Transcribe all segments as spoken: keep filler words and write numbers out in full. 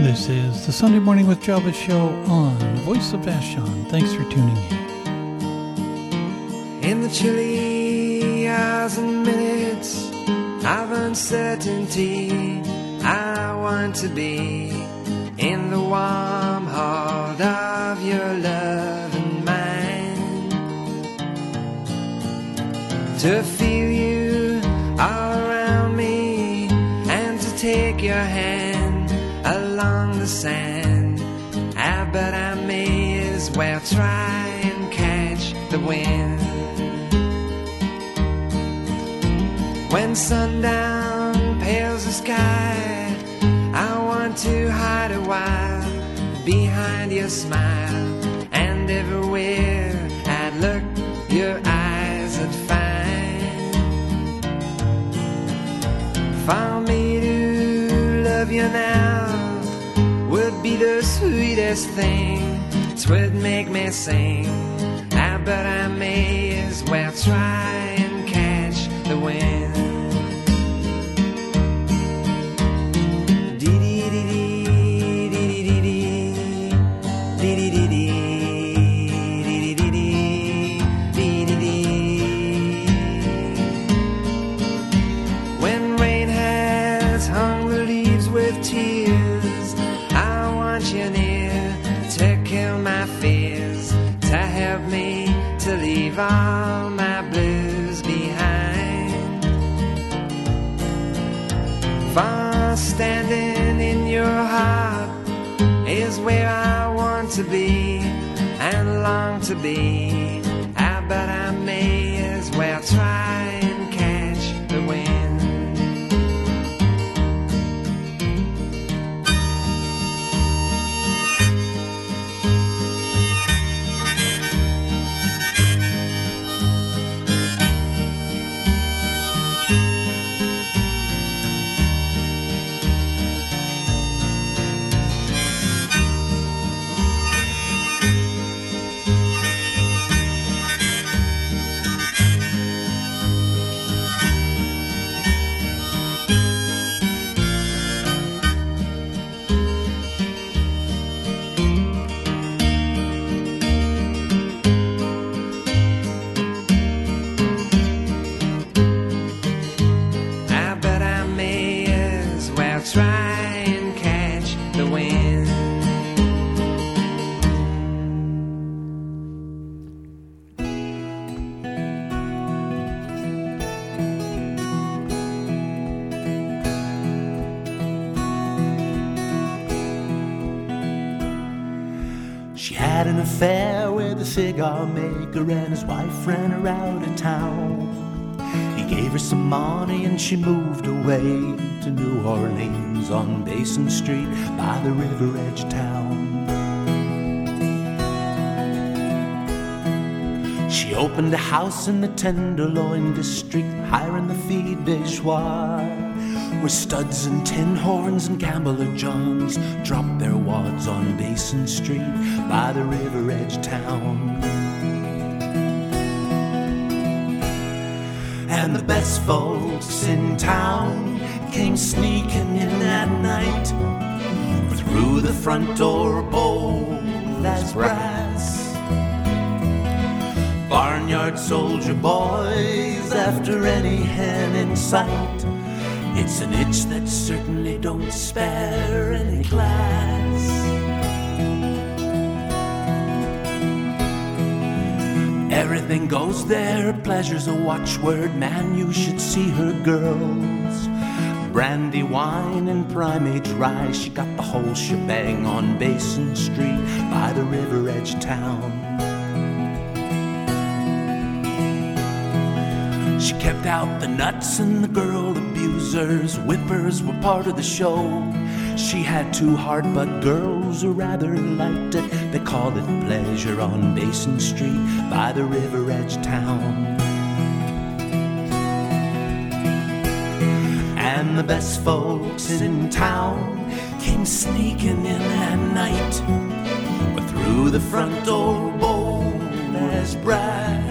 This is the Sunday Morning with Java show on Voice of Vashon. Thanks for tuning in. In the chilly hours and minutes of uncertainty, I want to be in the warm heart of your love and mine, to feel you all around me and to take your hand along the sand. Ah, but I may as well try and catch the wind. When sundown pales the sky, I want to hide a while behind your smile, and everywhere I'd look, your eyes would find. For me to love you now would be the sweetest thing. 'Twould make me sing. Ah, but I may as well try and catch the wind. When rain has hung the leaves with tears, I want you near to kill my fears, to help me to leave all my blues behind. For standing in your heart is where I want to be and long to be. Ah, but I may as well try and catch the wind. She had an affair with a cigar maker, and his wife ran her out of town. He gave her some money and she moved away to New Orleans on Basin Street by the river edge town. She opened a house in the Tenderloin district, hiring the fille de joie, where studs and tin horns and gambler johns dropped their wads on Basin Street by the river edge town. And the best folks in town came sneaking in at night, through the front door bold as brass. Barnyard soldier boys after any hen in sight. It's an itch that certainly don't spare any class. Everything goes there, pleasure's a watchword, man, you should see her girls. Brandy, wine, and primate rye, she got the whole shebang on Basin Street by the river edge town. She kept out the nuts and the girl abusers, whippers were part of the show. She had two hard but girls who rather liked it, they called it pleasure on Basin Street by the river edge town. And the best folks in town came sneaking in at night, but through the front door bold as brass.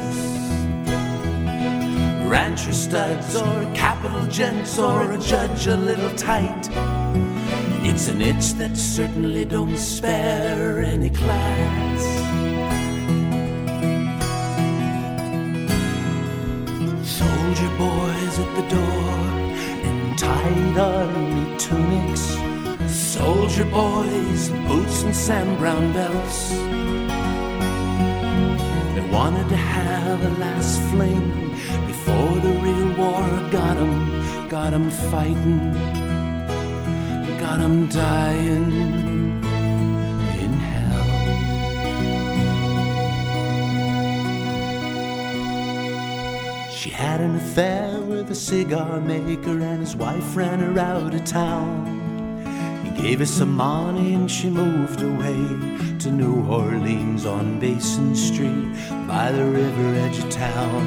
Rancher studs or capital gents or a judge a little tight. It's an itch that certainly don't spare any class. Soldier boys at the door in tight army tunics. Soldier boys, boots and Sam Brown belts. They wanted to have a last fling before the real war got 'em, got 'em fighting, got 'em dying in hell. She had an affair with a cigar maker and his wife ran her out of town. Gave her some money and she moved away to New Orleans on Basin Street by the river edge of town.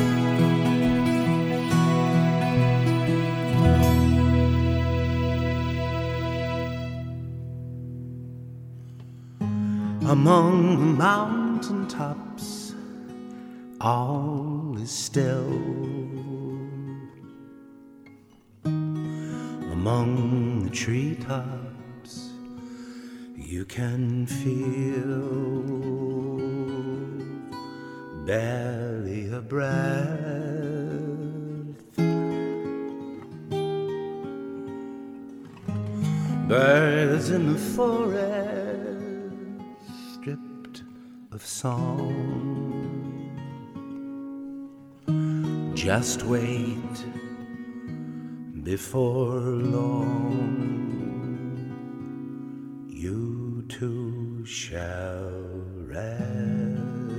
Among the mountain tops, all is still. Among the treetops, you can feel barely a breath. Birds in the forest, stripped of song. Just wait. Before long, you too shall rest.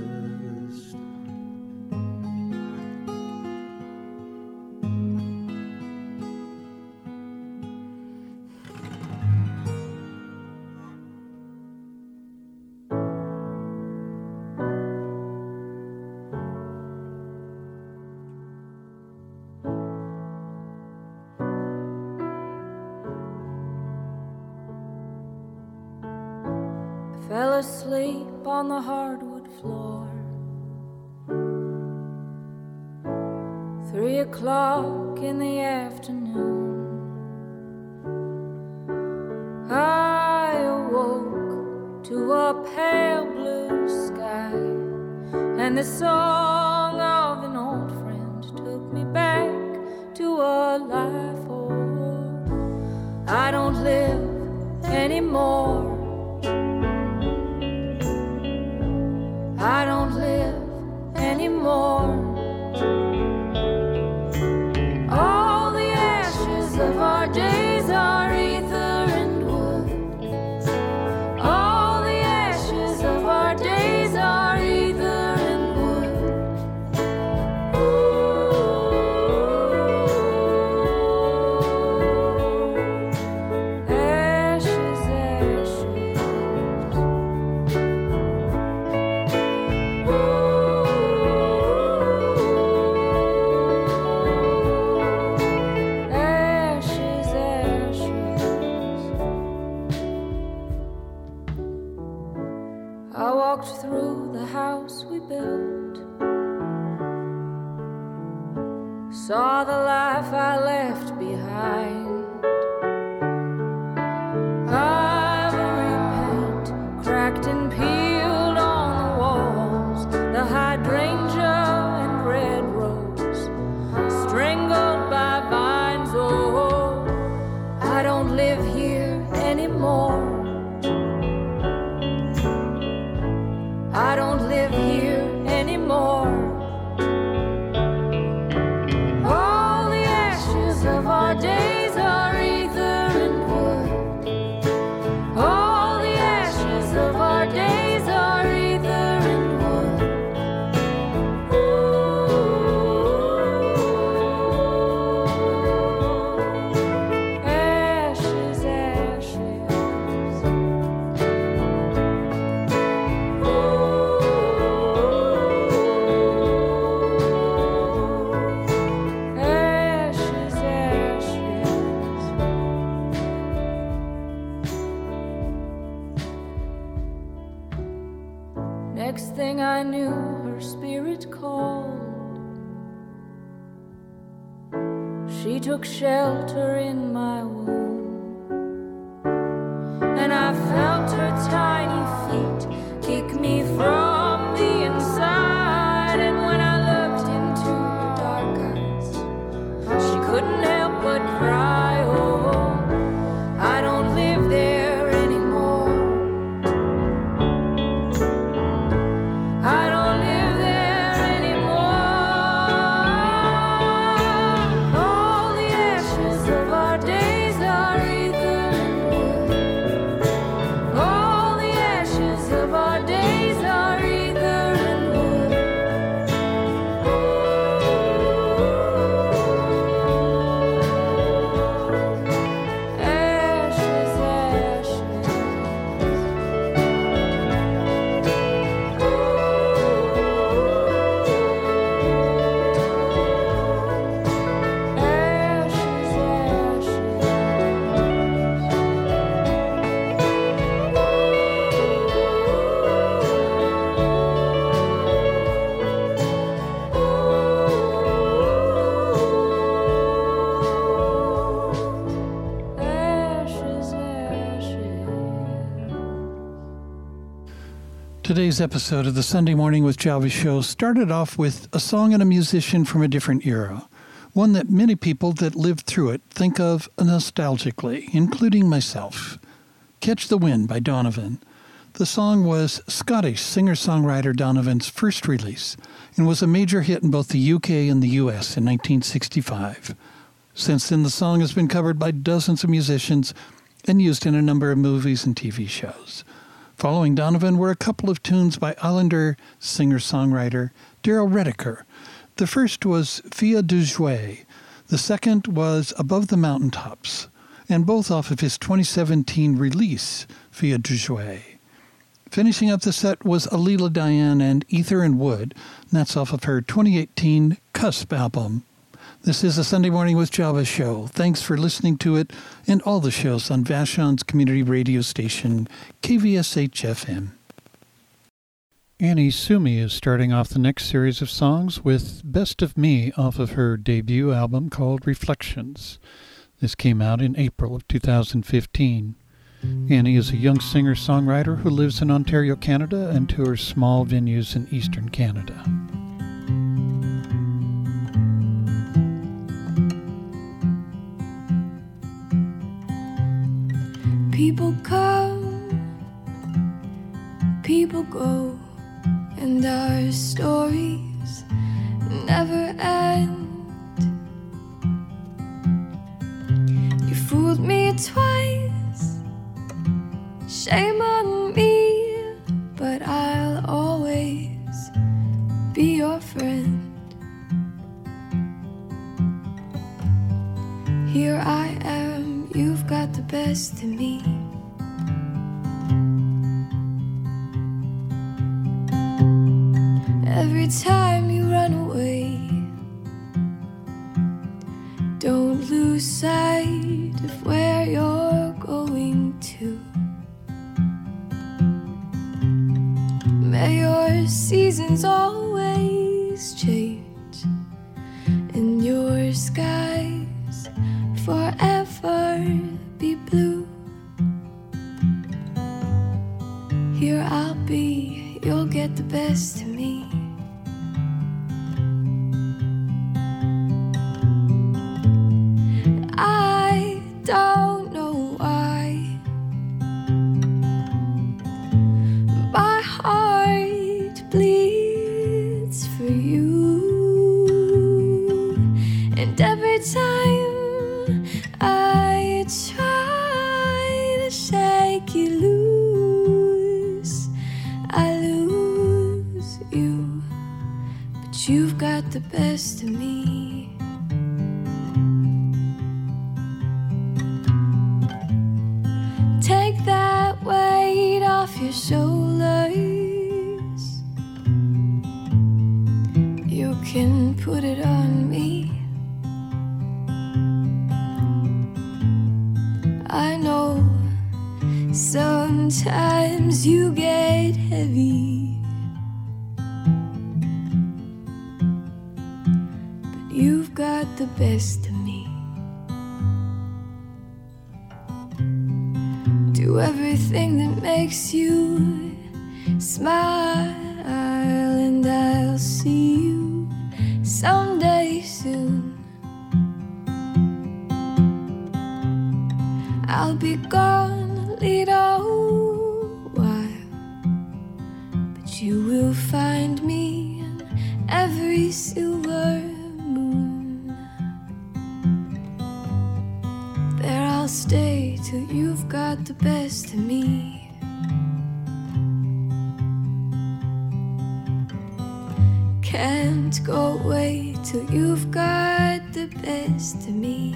Fell asleep on the hardwood floor. Three o'clock in the afternoon, I awoke to a pale blue sky, and the song of an old friend took me back to a life old. I don't live anymore. I don't live anymore. All the ashes of our days are ether and wood. All the ashes of our days are ether and wood. Ooh. Ashes, ashes. Through the house we built, saw the life I left behind. Ivory paint cracked and peeled on the walls, the hydrangea and red rose strangled by vines. Oh, I don't live here anymore. I don't live here anymore. All the ashes of our days are ether and wood. All the ashes of our days are ether and wood. Ooh. Ashes, ashes. Next thing I knew, her spirit called. She took shelter in my womb. Today's episode of the Sunday Morning with Jalvis show started off with a song and a musician from a different era, one that many people that lived through it think of nostalgically, including myself. Catch the Wind by Donovan. The song was Scottish singer-songwriter Donovan's first release and was a major hit in both the U K and the U S in nineteen sixty-five. Since then, the song has been covered by dozens of musicians and used in a number of movies and T V shows. Following Donovan were a couple of tunes by Islander singer-songwriter Daryl Rediker. The first was Fille du Jouet. The second was Above the Mountaintops, and both off of his twenty seventeen release, Fille du Jouet. Finishing up the set was Alila Diane and Ether and Wood, and that's off of her twenty eighteen Cusp album. This is a Sunday Morning with Jalvis show. Thanks for listening to it and all the shows on Vashon's community radio station, K V S H F M. Annie Sumi is starting off the next series of songs with Best of Me off of her debut album called Reflections. This came out in April of two thousand fifteen. Annie is a young singer-songwriter who lives in Ontario, Canada, and tours small venues in eastern Canada. People come, people go, and our stories never end. You fooled me twice, shame on me, but I'll always be your friend. Here I am, you've got the best of me. Every time you run away, don't lose sight of where you're going to. May your seasons always change and your skies forever be blue. Here I'll be, you'll get the best of me. I don't know why my heart bleeds for you, and every time I try to shake you loose, I lose you, but you've got the best of me. Take that weight off your shoulders. You can put it on me. I know sometimes you get heavy, but you've got the best of me. Do everything that makes you smile, and I'll see you someday soon. I'll be gone a little while, but you will find me in every silver moon. There I'll stay till you've got the best of me. Can't go away till you've got the best of me.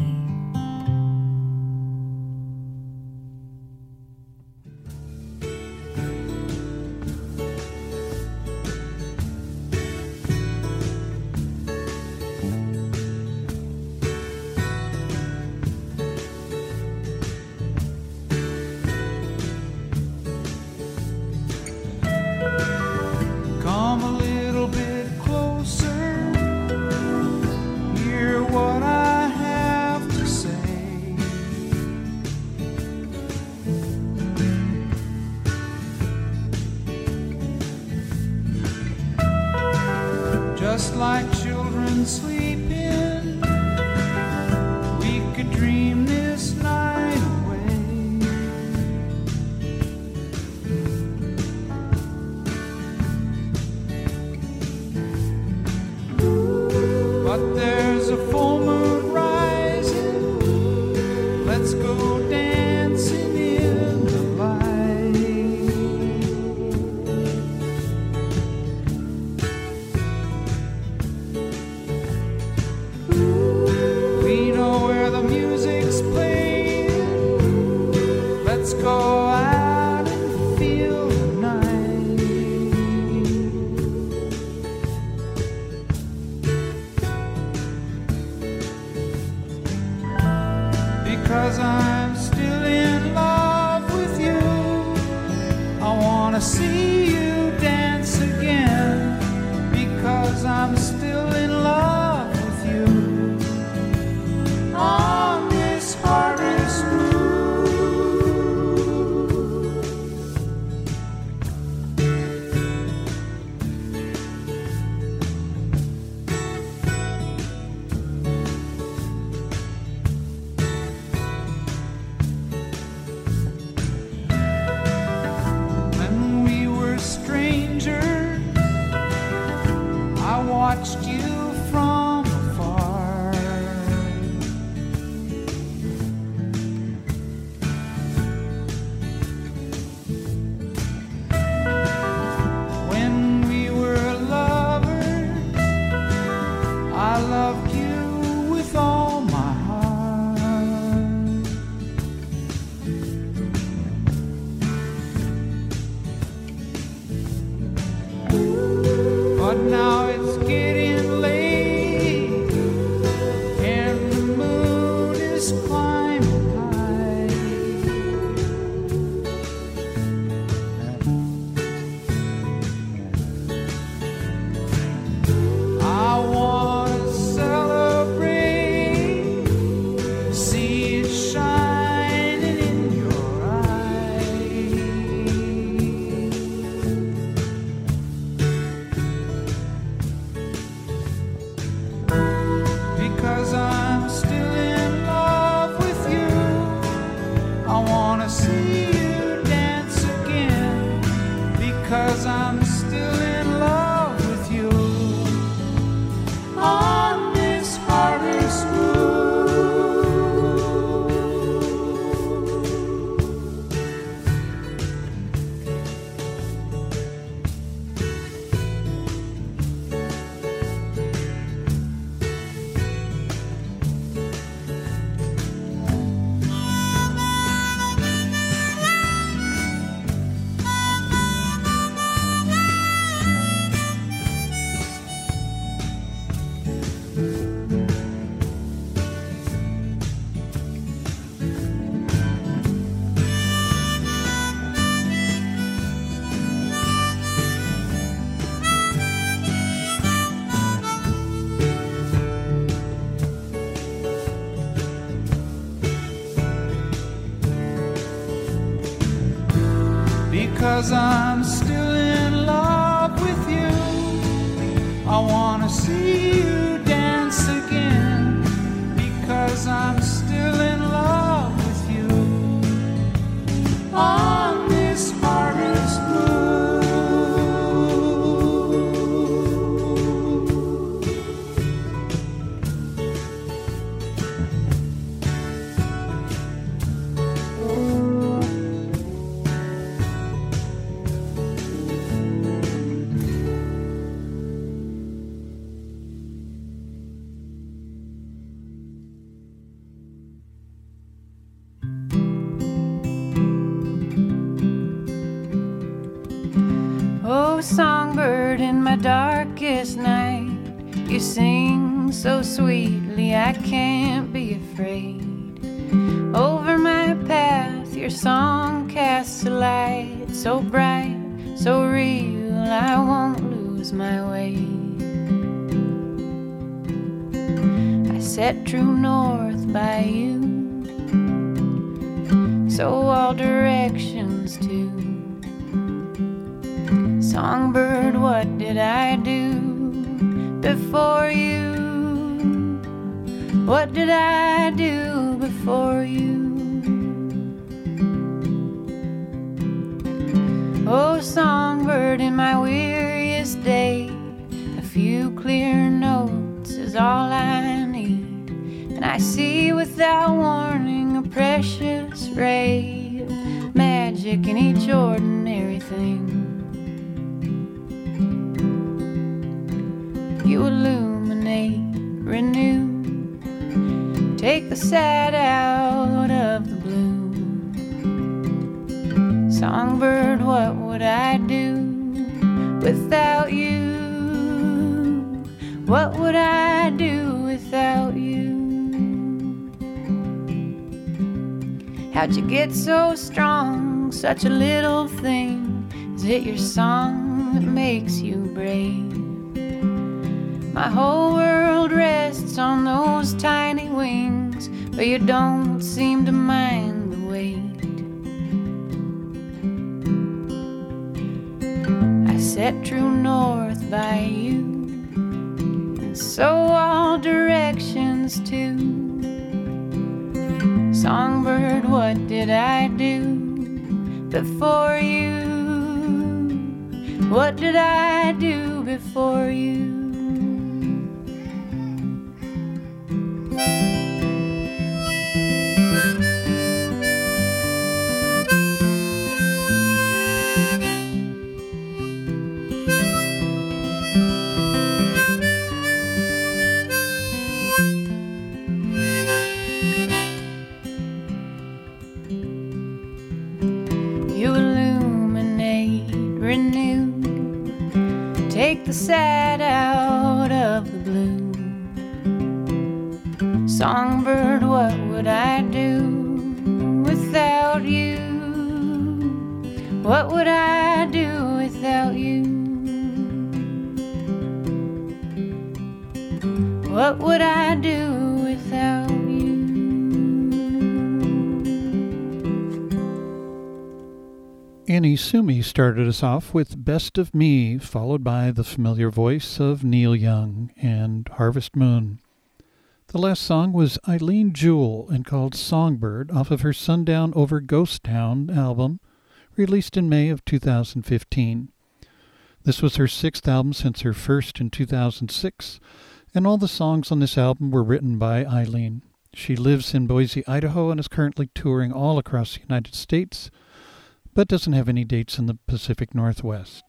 Come a little bit closer, hear what I have to like children sleeping, we could dream this night away. But there's a full moon rising, let's go dancing in the light. We know where the music's playing, let's go out and feel the night. Because I'm still in love with you, I wanna see you dance again. Because I'm still in love with you, on this harvest moon. When we were strangers, I watched you from afar. When we were lovers, I loved you with all my heart. But now it's getting late, and the moon is climbing high. I wanna celebrate, see it shining in your eyes. Because I'm still in love with you, I wanna see you dance again. Because I'm still in love with you, on this harvest moon. Because I'm still in love with you, I wanna see you dance again. Because I'm still in love with you, on this harvest moon. Oh, songbird, in my darkest night, you sing so sweetly I can't be afraid. Over my path your song casts a light so bright, so real, I won't lose my way. I set true north by you, so all directions too. Songbird, what did I do before you? What did I do before you? Oh, songbird, in my weariest day, a few clear notes is all I need, and I see without warning a precious ray of magic in each ordinary thing. You illuminate, renew, take the sad out of the blue. Songbird, what would I do without you? What would I do without you? How'd you get so strong, such a little thing? Is it your song that makes you brave? My whole world rests on those tiny wings, but you don't seem to mind the weight. I set true north by you, and so all directions too. Songbird, what did I do before you? What did I do before you? Take the sad out of the blue. Songbird, what would I do without you? What would I do without you? What would I do without you? Annie Sumi started us off with Best of Me, followed by the familiar voice of Neil Young and Harvest Moon. The last song was Eileen Jewell and called Songbird off of her Sundown Over Ghost Town album, released in May of two thousand fifteen. This was her sixth album since her first in two thousand six, and all the songs on this album were written by Eileen. She lives in Boise, Idaho, and is currently touring all across the United States, but doesn't have any dates in the Pacific Northwest.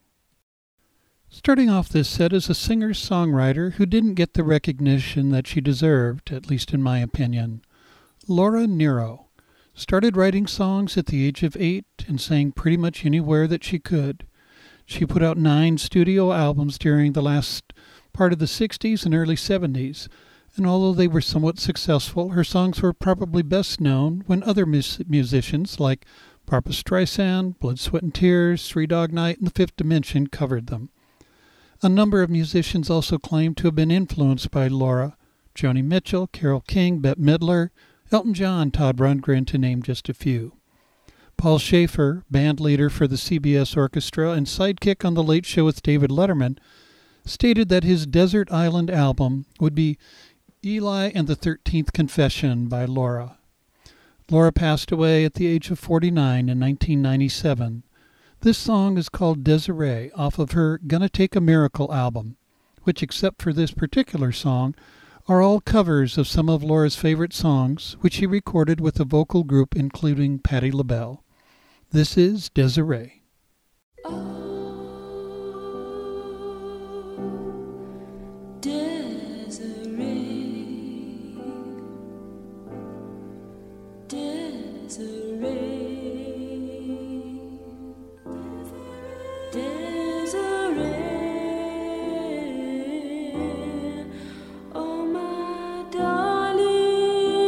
Starting off this set is a singer-songwriter who didn't get the recognition that she deserved, at least in my opinion. Laura Nyro started writing songs at the age of eight and sang pretty much anywhere that she could. She put out nine studio albums during the last part of the sixties and early seventies, and although they were somewhat successful, her songs were probably best known when other mus- musicians like Barbra Streisand, Blood, Sweat and Tears, Three Dog Night, and The Fifth Dimension covered them. A number of musicians also claim to have been influenced by Laura: Joni Mitchell, Carole King, Bette Midler, Elton John, Todd Rundgren, to name just a few. Paul Schaefer, band leader for the C B S Orchestra and sidekick on The Late Show with David Letterman, stated that his Desert Island album would be Eli and the Thirteenth Confession by Laura. Laura passed away at the age of forty-nine in nineteen ninety-seven. This song is called Desiree off of her Gonna Take a Miracle album, which, except for this particular song, are all covers of some of Laura's favorite songs, which she recorded with a vocal group including Patti LaBelle. This is Desiree.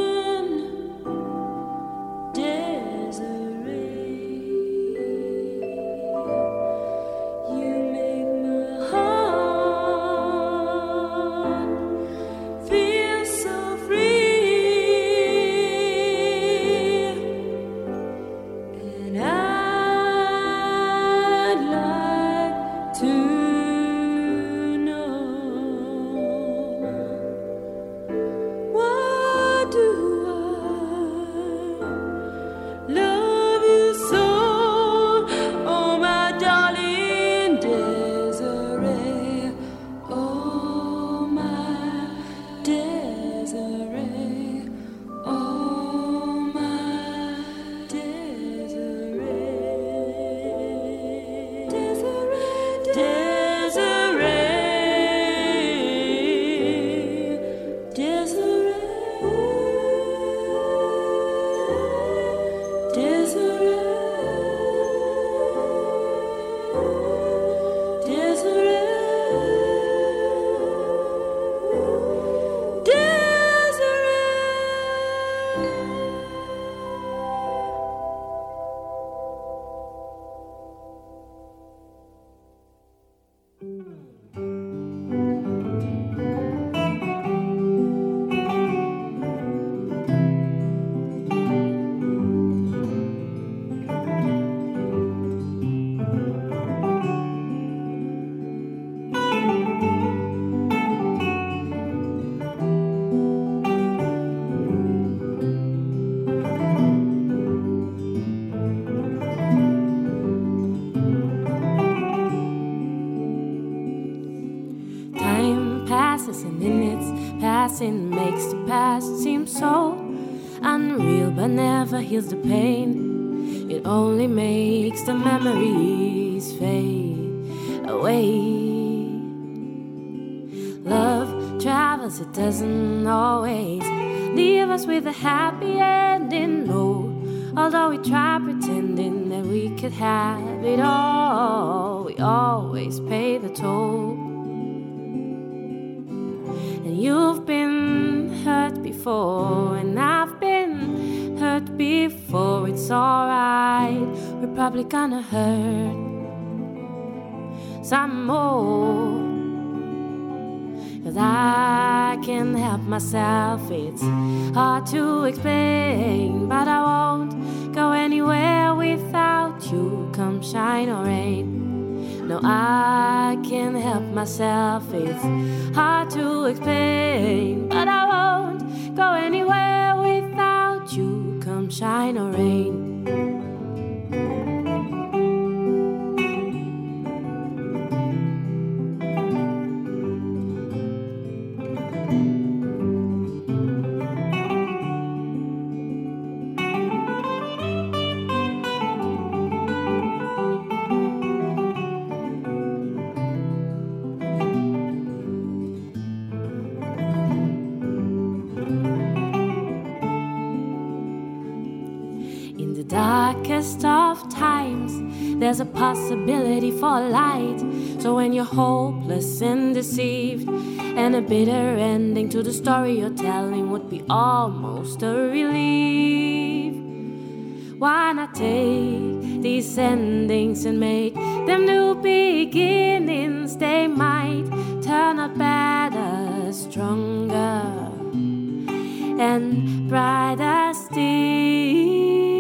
Desiree, passing makes the past seem so unreal, but never heals the pain. It only makes the memories fade away. Love travels, it doesn't always leave us with a happy ending, no. Although we try pretending that we could have it all, we always pay the toll. And you've been hurt before, and I've been hurt before. It's alright, we're probably gonna hurt some more. Cause I can't help myself, it's hard to explain, but I won't go anywhere without you, come shine or rain. No, I can't help myself, it's hard to explain, but I won't go anywhere without you, come shine or rain. Darkest of times, there's a possibility for light. So when you're hopeless and deceived, and a bitter ending to the story you're telling would be almost a relief, why not take these endings and make them new beginnings? They might turn out better, stronger, and brighter still.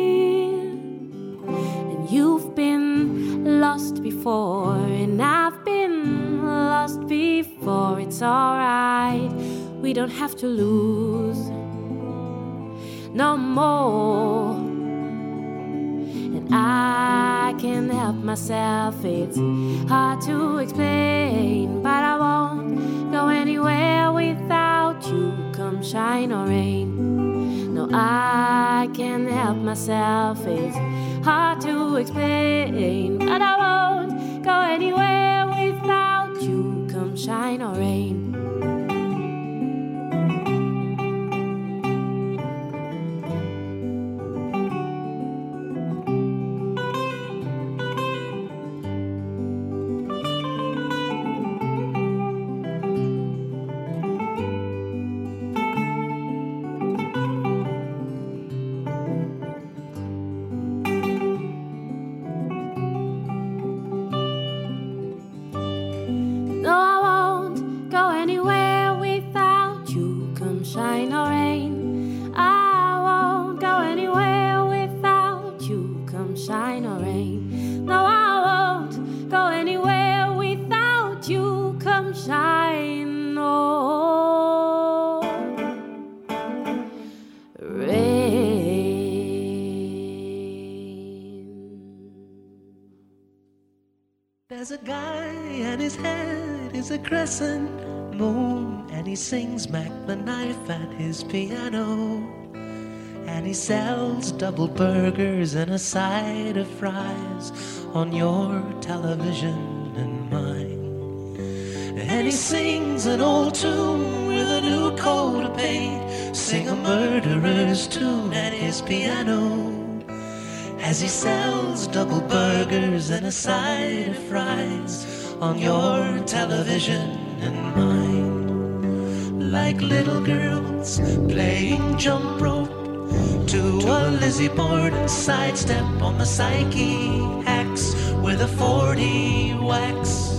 You've been lost before, and I've been lost before. It's alright, we don't have to lose no more. And I can't help myself, it's hard to explain, but I won't go anywhere without you, come shine or rain. No, I can't help myself, it's hard to explain, but I won't go anywhere without you, come shine or rain. There's a guy and his head is a crescent moon, and he sings Mac the Knife at his piano, and he sells double burgers and a side of fries on your television and mine. And he sings an old tune with a new coat of paint, sing a murderer's tune at his piano, as he sells double burgers and a side of fries on your television and mine. Like little girls playing jump rope to a Lizzie Borden sidestep on the Psyche axe with a forty wax.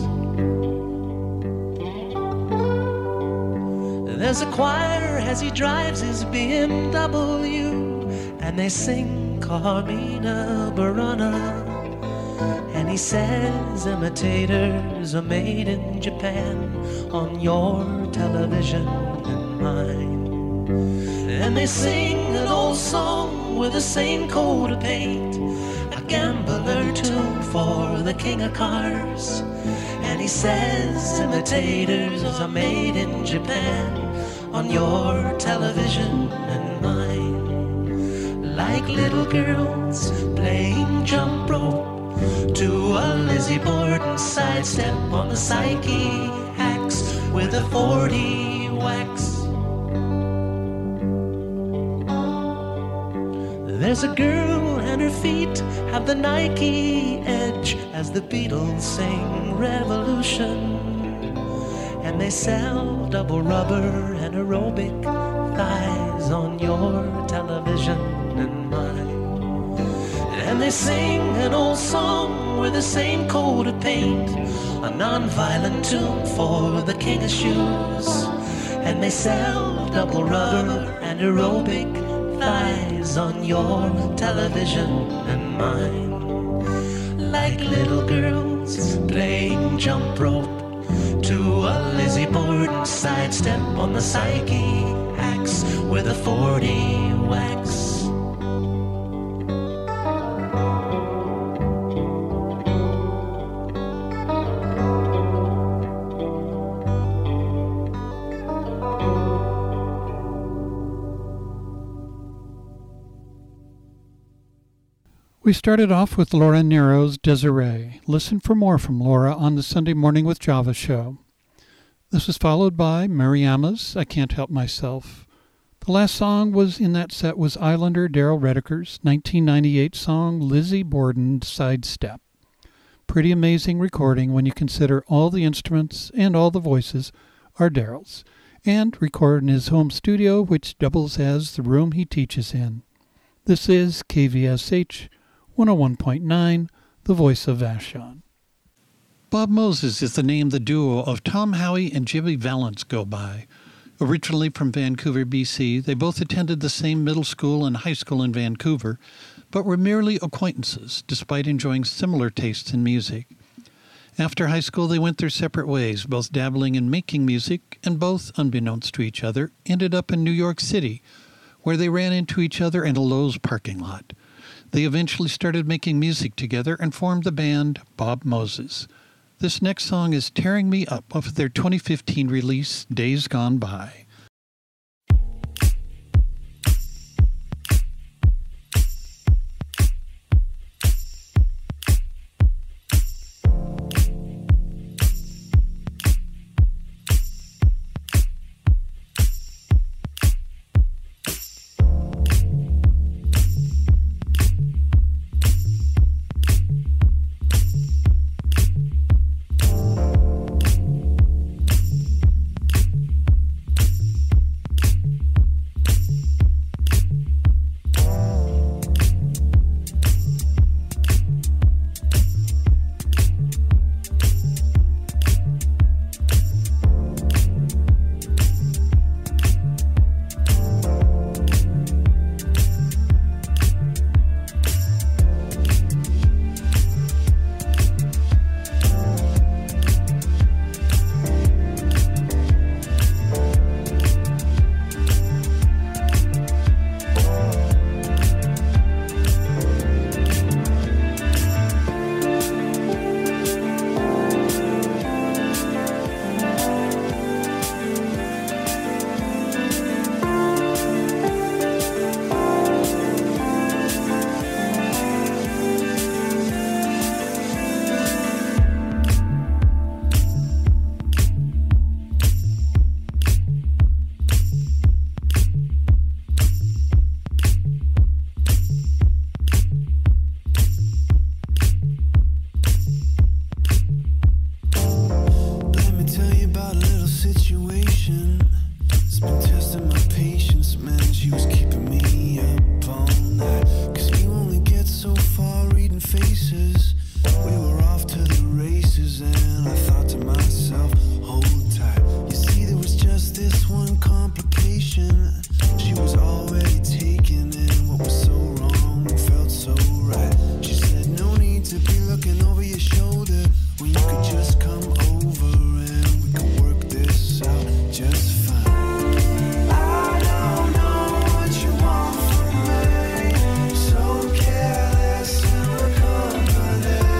There's a choir as he drives his B M W, and they sing Carmina Burana, and he says imitators are made in Japan on your television and mine. And they sing an old song with the same coat of paint, a gambler tune for the king of cars, and he says imitators are made in Japan on your television and mine. Like little girls playing jump rope to a Lizzie Borden sidestep on the Psyche axe with a forty wax. There's a girl and her feet have the Nike edge as the Beatles sing Revolution. And they sell double rubber and aerobic thighs on your television and mine. And they sing an old song with the same coat of paint, a non-violent tune for the king of shoes. And they sell double rubber and aerobic thighs on your television and mine. Like little girls playing jump rope to a Lizzie Borden sidestep on the Psyche axe with a forty wax. We started off with Laura Nero's Desiree. Listen for more from Laura on the Sunday Morning with Java show. This was followed by Mariama's I Can't Help Myself. The last song was in that set was Islander Daryl Redeker's nineteen ninety-eight song Lizzie Borden Sidestep. Pretty amazing recording when you consider all the instruments and all the voices are Daryl's, and recorded in his home studio, which doubles as the room he teaches in. This is K V S H one oh one point nine, the voice of Vashon. Bob Moses is the name the duo of Tom Howie and Jimmy Valance go by. Originally from Vancouver, B C, they both attended the same middle school and high school in Vancouver, but were merely acquaintances, despite enjoying similar tastes in music. After high school, they went their separate ways, both dabbling in making music, and both, unbeknownst to each other, ended up in New York City, where they ran into each other in a Lowe's parking lot. They eventually started making music together and formed the band Bob Moses. This next song is Tearing Me Up off of their twenty fifteen release, Days Gone By. So careless and we're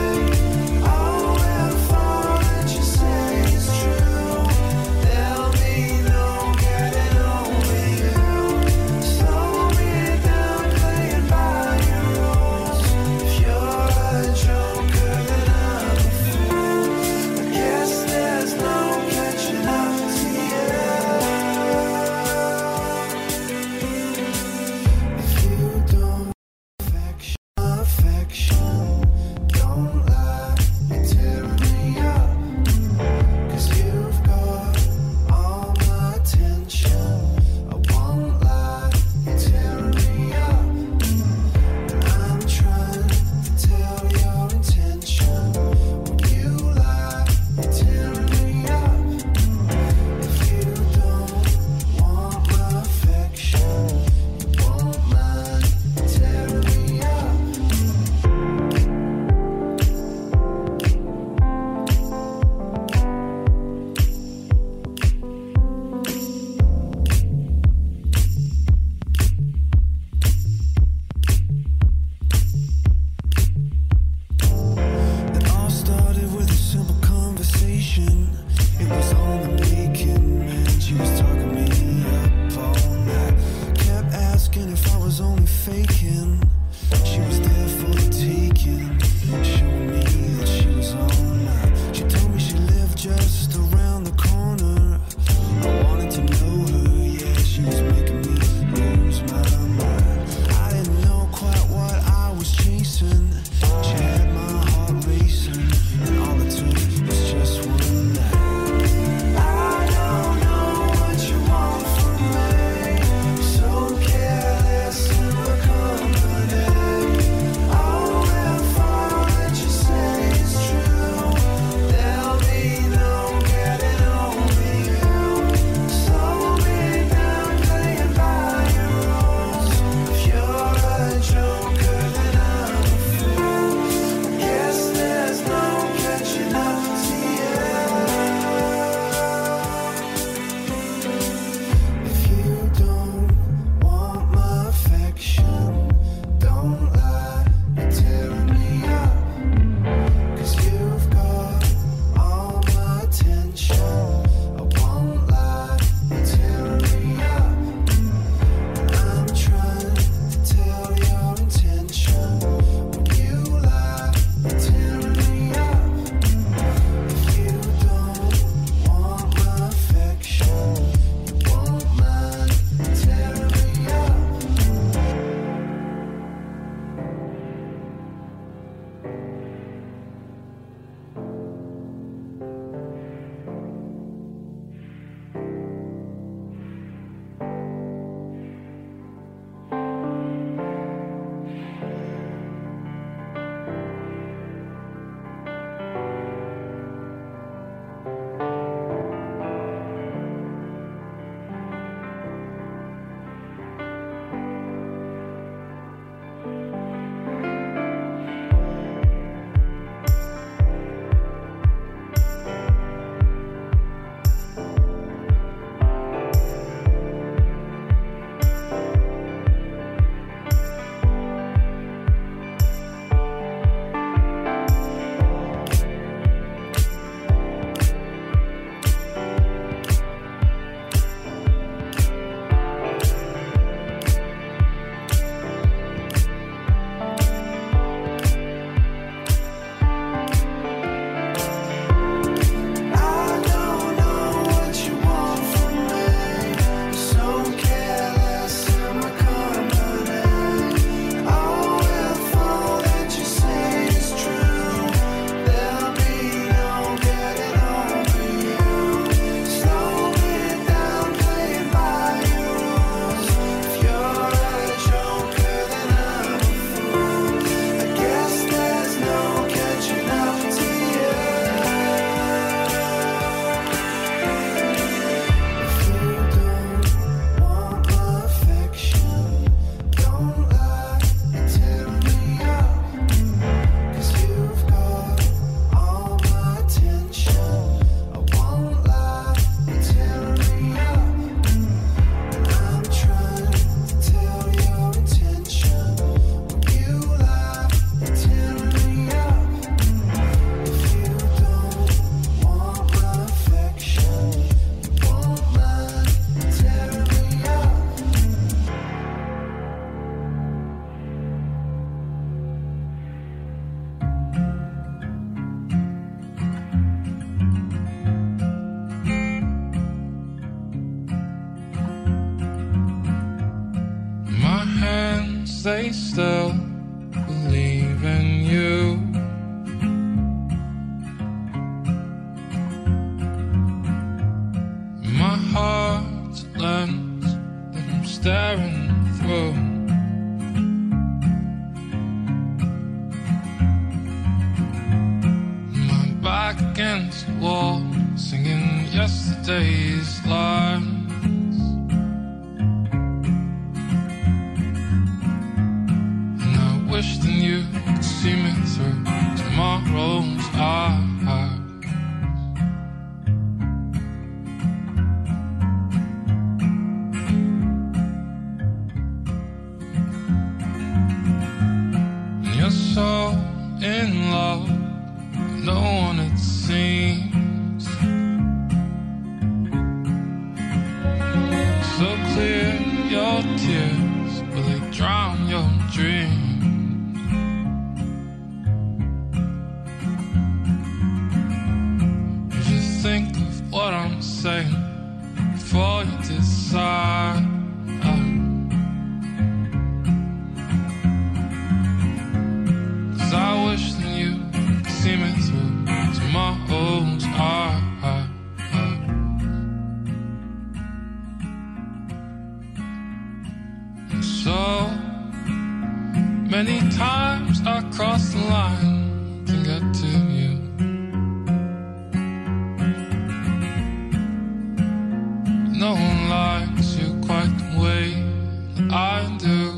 they still believe in you. My heart's a lens that I'm staring through. My back against the wall, singing yesterday's lines. And I wish that you could see me through tomorrow's eyes. So in love, no one it seems. So clear your tears, will they drown your dreams? You just think of what I'm saying before you decide. I wish that you could see me through tomorrow's eyes. And so many times I crossed the line to get to you. No one likes you quite the way that I do.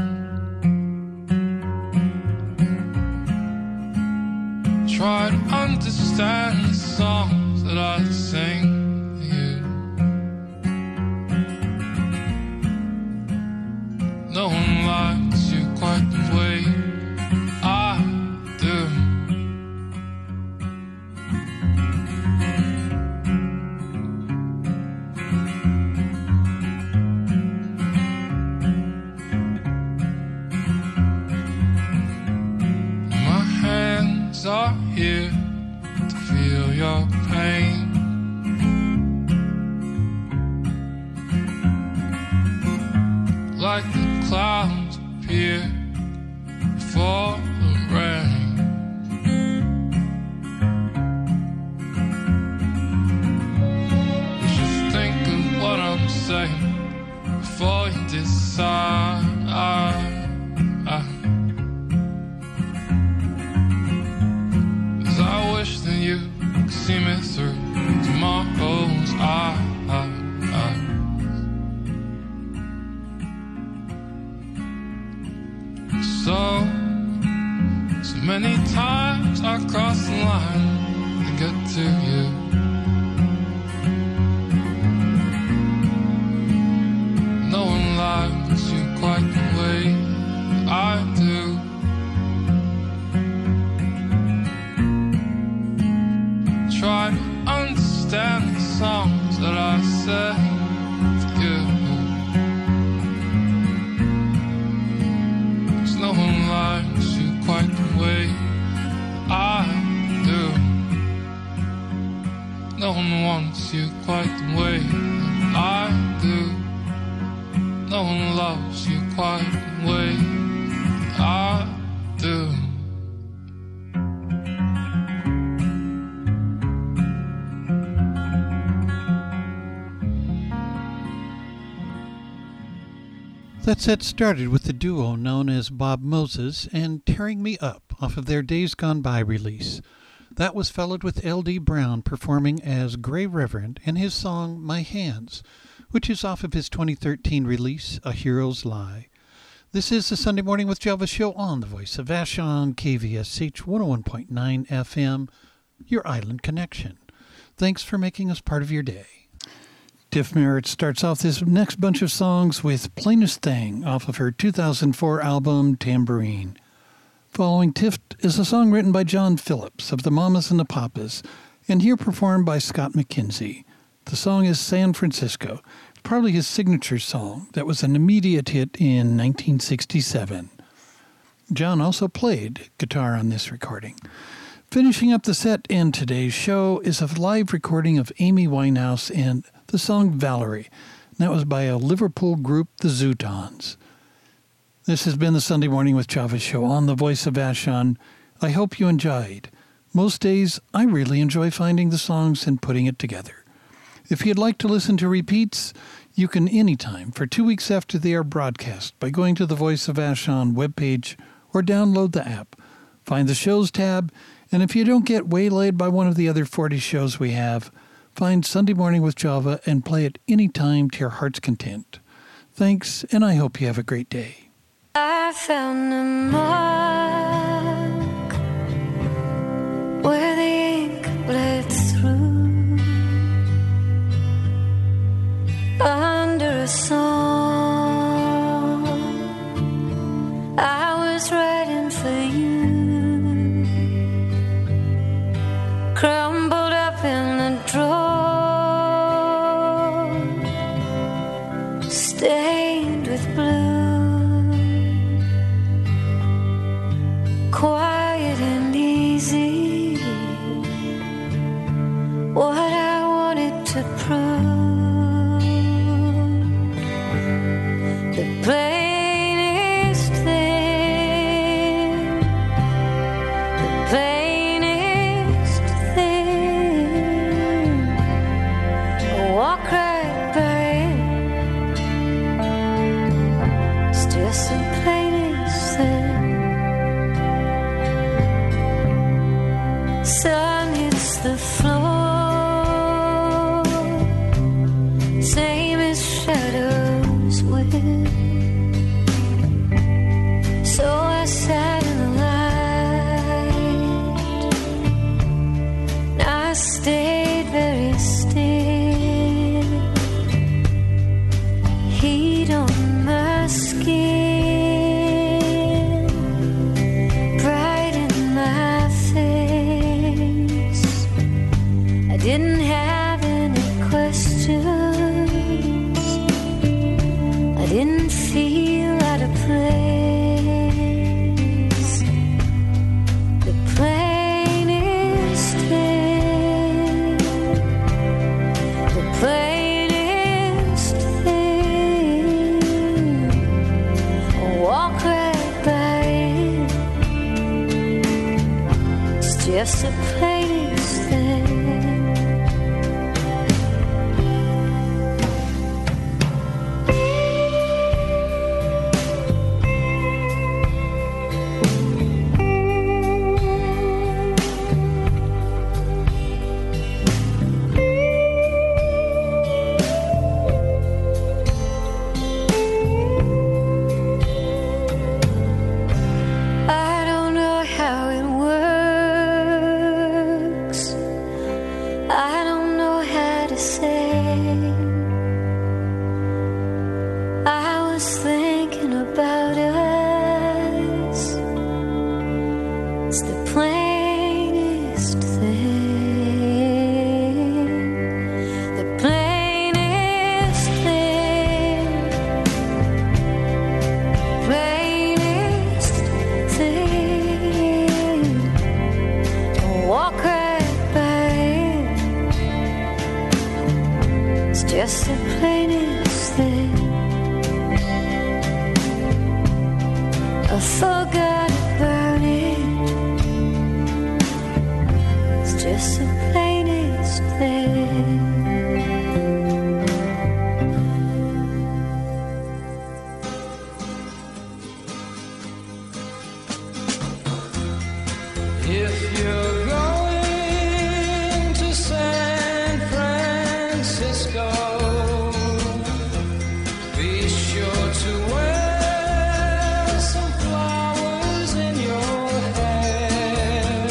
Try to understand the songs that I sing to you. No one likes you quite the way I do. My hands are here to feel your pain. Like the clouds appear before the rain. You should think of what I'm saying before you decide. I, I, I wish that you could see me through tomorrow's eyes. So, so many times I crossed the line to get to you. No one likes you quite the way I do. Try to understand the songs that I say to you. 'Cause no one likes you quite the way I do. No one wants you quite the way I do. No one loves you quite the way I do. That set started with the duo known as Bob Moses and Tearing Me Up off of their Days Gone By release. That was followed with L D Brown performing as Gray Reverend and his song My Hands, which is off of his twenty thirteen release, A Hero's Lie. This is the Sunday Morning with Jelva show on the Voice of Vashon, K V S H one oh one point nine F M, your island connection. Thanks for making us part of your day. Tiff Merritt starts off this next bunch of songs with Plainest Thing off of her two thousand four album Tambourine. Following Tiff is a song written by John Phillips of the Mamas and the Papas, and here performed by Scott McKenzie. The song is San Francisco, probably his signature song that was an immediate hit in nineteen sixty-seven. John also played guitar on this recording. Finishing up the set in today's show is a live recording of Amy Winehouse and the song Valerie. That was by a Liverpool group, the Zootons. This has been the Sunday Morning with Java show on the Voice of Vashon. I hope you enjoyed. Most days, I really enjoy finding the songs and putting it together. If you'd like to listen to repeats, you can anytime for two weeks after they are broadcast by going to the Voice of Vashon webpage or download the app. Find the shows tab, and if you don't get waylaid by one of the other forty shows we have, find Sunday Morning with Java and play it anytime to your heart's content. Thanks, and I hope you have a great day. I found a mark where the ink bled through under a song I was writing for you, crumbled up in a drawer, stained with blue. Quiet and easy, what I wanted to prove. The plainest thing, the plainest thing, I walk right by it. It's just the plainest thing. Sun hits the floor, same as shadows will. So I sat in the light, I stayed very still, heat on my skin, bright in my face. I didn't have any questions, I didn't feel out of place. The plainest thing, the plainest thing, I walk right by it. It's just the plainest thing. I don't know how it works, I don't know how to say. I was thinking about us, it's the plainest thing, the plainest thing, plainest thing. I walk right by it. It's just the plainest thing. I forgot about it. It's just the plainest thing. If you're going to San Francisco, be sure to wear some flowers in your hair.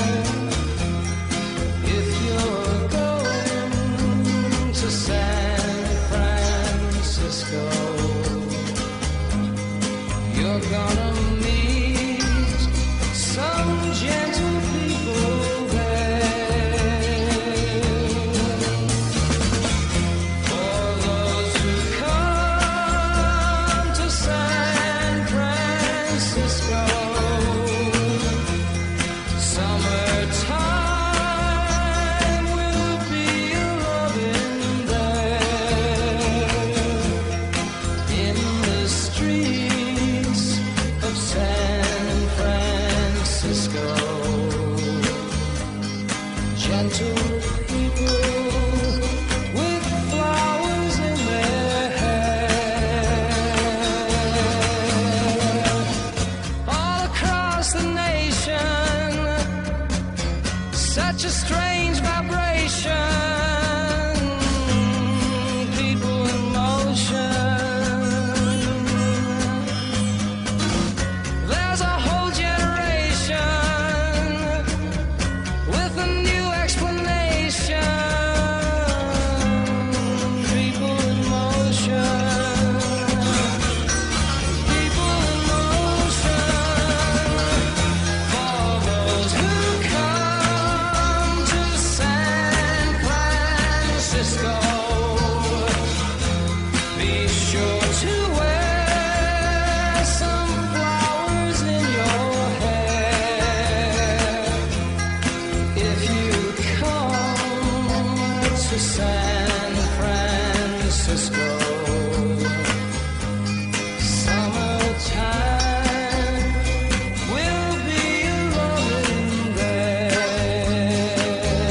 If you're going to San Francisco, you're gonna meet some gentle people gentle people with flowers in their hair. All across the nation, such a strange vibration. People in motion. There's a whole generation with a new explanation. People in motion. People in motion. For those who come to San Francisco, be sure to wear some flowers in your hair. If you come to San Francisco, summertime will be loving there.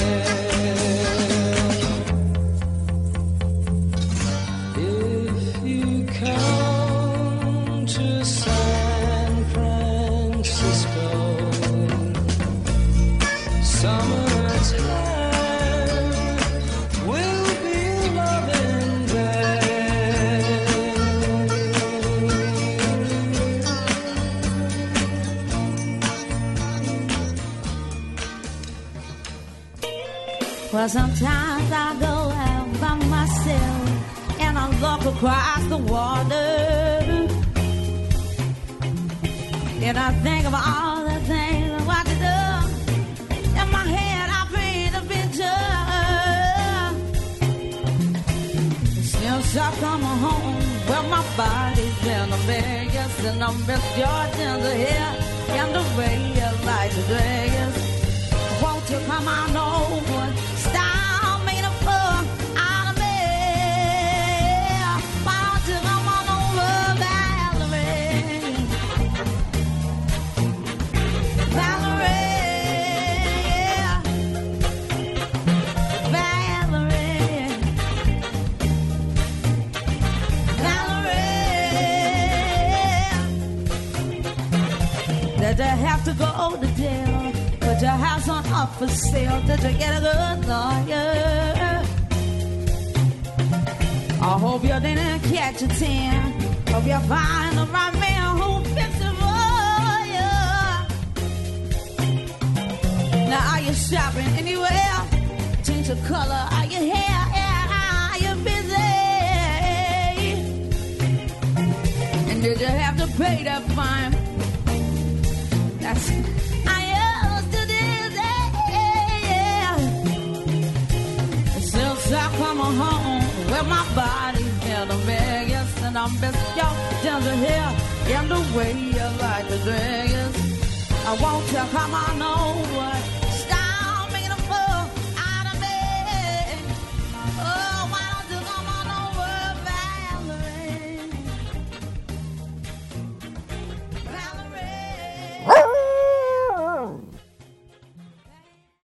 If you come to San Francisco, summertime will be loving there. Well, sometimes I go out by myself and I look across the water, and I think of all the things I want to do. In my head, I paint a picture. Since I come home, well, my body's been a Vegas, and I'm Miss Georgians here, and the way you like to dress. Won't you come on over? Style me the fuck out of me. Why don't you come on over, Valerie? Valerie, yeah. Valerie. Valerie. Did you have to go to jail? Put your house on up for sale. Did you get a good lawyer? I hope you didn't catch a tan. Hope you find the right man who fix it for you. Now are you shopping anywhere? Change the color of your hair. Yeah, are you busy? And did you have to pay that fine? That's I used to do that. Since I come home, where my body's in the Vegas, and I'm best y'all down to here, and the way you like the dress. I want you come on over.